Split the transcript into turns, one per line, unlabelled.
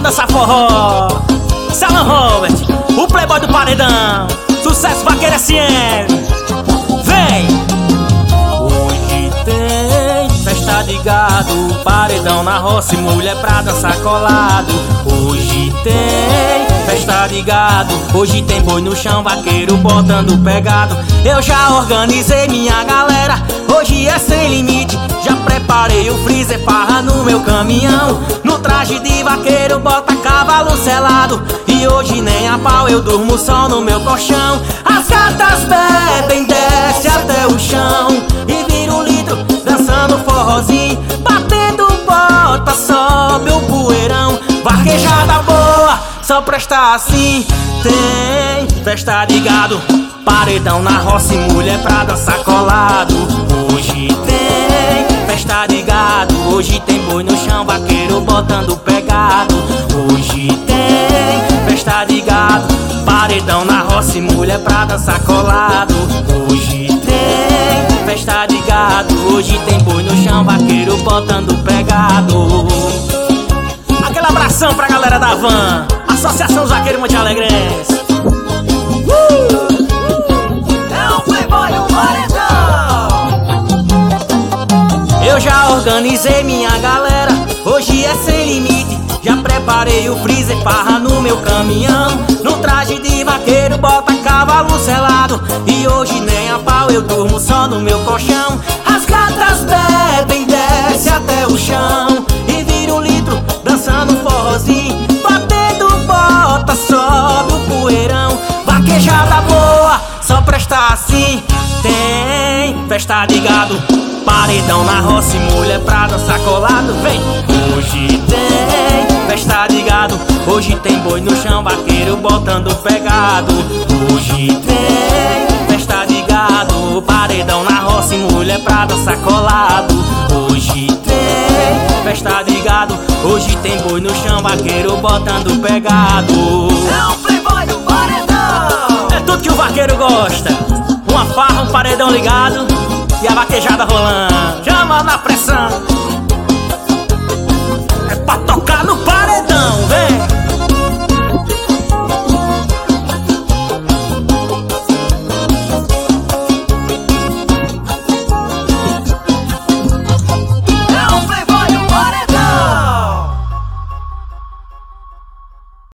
dançar forró. Alan Robert, o playboy do paredão. Sucesso Vaqueiro SM. Vem! Hoje tem festa de gado, paredão na roça e mulher pra dançar colado. Hoje tem festa de gado, hoje tem boi no chão, vaqueiro botando pegado. Eu já organizei minha galera, hoje é sem limite. Já preparei o freezer, farra no meu caminhão. No traje de vaqueiro, bota cavalo selado. E hoje nem a pau, eu durmo só no meu colchão. As gatas bebem, desce até o chão e vira um litro, dançando forrozinho. Batendo bota, sobe o poeirão. Vaquejada boa, só presta assim. Tem festa de gado, paredão na roça e mulher pra dançar colado. Hoje tem festa de gado, hoje tem boi no chão, vaqueiro botando pegado. Hoje tem festa de gado, paredão na roça e mulher pra dançar colado. Hoje tem festa de gado, hoje tem boi no chão, vaqueiro botando pegado. Aquele abração pra galera da Van, Associação dos Vaqueiros Monte Alegrense. É o playboy do paredão. Eu já organizei minha galera, hoje é sem limite. Já preparei o freezer, farra no meu caminhão. No traje de vaqueiro, bota cavalo selado. E hoje nem a pau, eu durmo só no meu colchão. As gatas bebem, desce até o chão e vira um litro, dançando forrozinho. Batendo bota, sobe o poeirão. Vaquejada boa, só presta assim. Tem festa de gado, paredão na roça e mulher pra dançar colado. Vem! Hoje tem festa de gado, hoje tem boi no chão, vaqueiro botando pegado. Hoje tem festa de gado, paredão na roça e mulher pra dançar colado. Hoje tem festa de gado, hoje tem boi no chão, vaqueiro botando pegado. É o playboy do paredão. É tudo que o vaqueiro gosta. Uma farra, um paredão ligado e a vaquejada rolando. Chama na pressão.